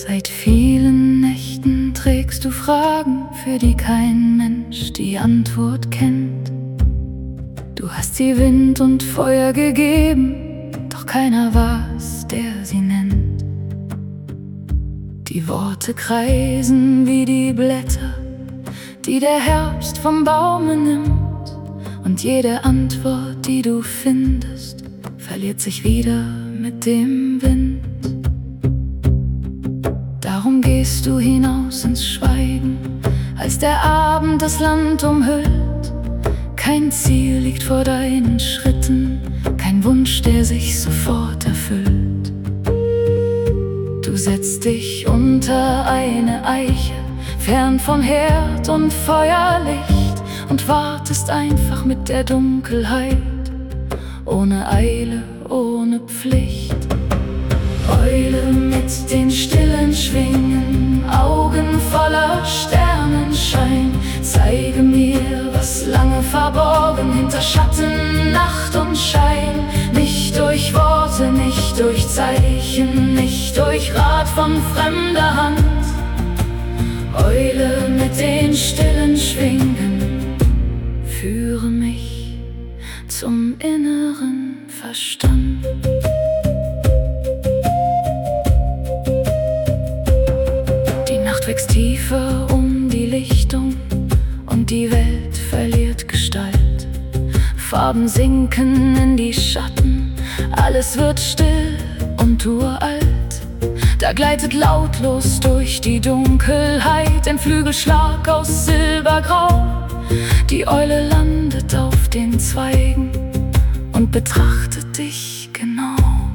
Seit vielen Nächten trägst du Fragen, für die kein Mensch die Antwort kennt. Du hast sie Wind und Feuer gegeben, doch keiner war's, der sie nennt. Die Worte kreisen wie die Blätter, die der Herbst vom Baume nimmt, und jede Antwort, die du findest, verliert sich wieder mit dem Wind. Darum gehst du hinaus ins Schweigen, als der Abend das Land umhüllt. Kein Ziel liegt vor deinen Schritten, kein Wunsch, der sich sofort erfüllt. Du setzt dich unter eine Eiche, fern von Herd und Feuerlicht, und wartest einfach mit der Dunkelheit, ohne Eile, ohne Pflicht. Eule mit den stillen Schwingen, Augen voller Sternenschein, zeige mir, was lange verborgen hinter Schatten, Nacht und Schein. Nicht durch Worte, nicht durch Zeichen, nicht durch Rat von fremder Hand. Eule mit den stillen Schwingen, führe mich zum inneren Verstand. Die Nacht wächst tiefer um die Lichtung und die Welt verliert Gestalt. Farben sinken in die Schatten, alles wird still und uralt. Da gleitet lautlos durch die Dunkelheit ein Flügelschlag aus Silbergrau. Die Eule landet auf den Zweigen und betrachtet dich genau.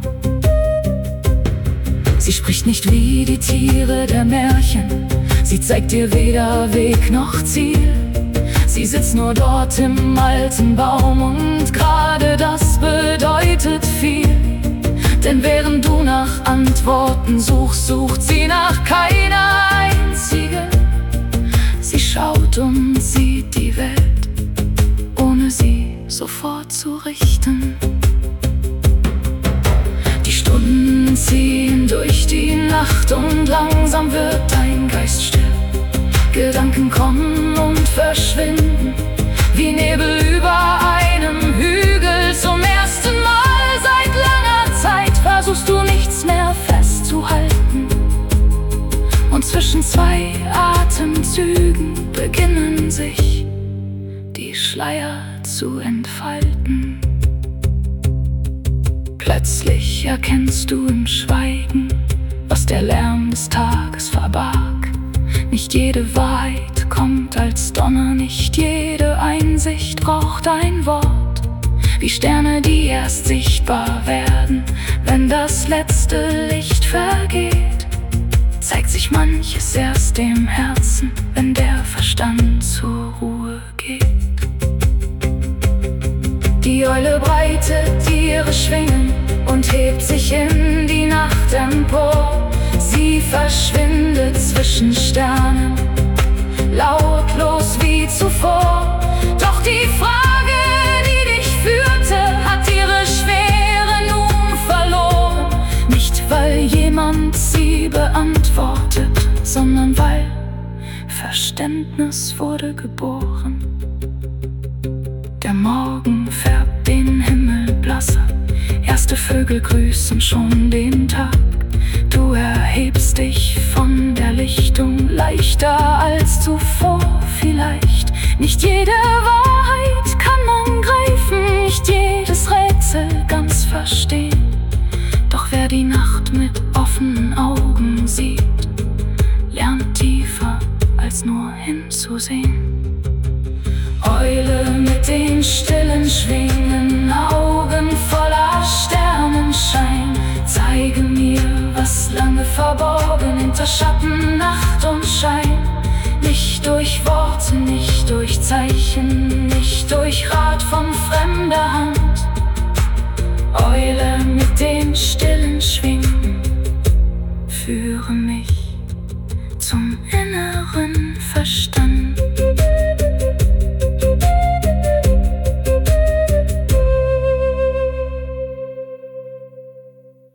Sie spricht nicht wie die Tiere der Märchen, sie zeigt dir weder Weg noch Ziel. Sie sitzt nur dort im alten Baum und gerade das bedeutet viel. Denn während du nach Antworten suchst, sucht sie nach keiner einzigen. Sie schaut und sieht die Welt, ohne sie sofort zu richten. Die Stunden ziehen durch die Nacht und langsam wird dein Geist still. Gedanken kommen und verschwinden, wie Nebel über einem Hügel. Zum ersten Mal seit langer Zeit versuchst du nichts mehr festzuhalten, und zwischen zwei Atemzügen beginnen sich die Schleier zu entfalten. Plötzlich erkennst du im Schweigen, was der Lärm des Tages verbarg. Nicht jede Wahrheit kommt als Donner, nicht jede Einsicht braucht ein Wort. Wie Sterne, die erst sichtbar werden, wenn das letzte Licht vergeht, zeigt sich manches erst dem Herzen, wenn der Verstand zur Ruhe geht. Die Eule breitet ihre Schwingen und hebt sich in die Nacht empor. Sie verschwindet zwischen Sternen, lautlos wie zuvor. Doch die Frage, die dich führte, hat ihre Schwere nun verloren. Nicht weil jemand sie beantwortet, sondern weil Verständnis wurde geboren. Der Morgen färbt den Himmel blasser, erste Vögel grüßen schon den Tag. Du erhebst dich von der Lichtung, leichter als zuvor vielleicht. Nicht jede Wahrheit kann man greifen, nicht jedes Rätsel ganz verstehen. Doch wer die Nacht mit offenen Augen sieht, lernt tiefer als nur hinzusehen. Eule mit den stillen Schwingen, Augen voller Sternenschein, zeige mir, was lange verborgen hinter Schatten, Nacht und Schein. Nicht durch Worte, nicht durch Zeichen, nicht durch Rat von fremder Hand. Eule mit den stillen Schwingen, führe mich zum inneren Verstand.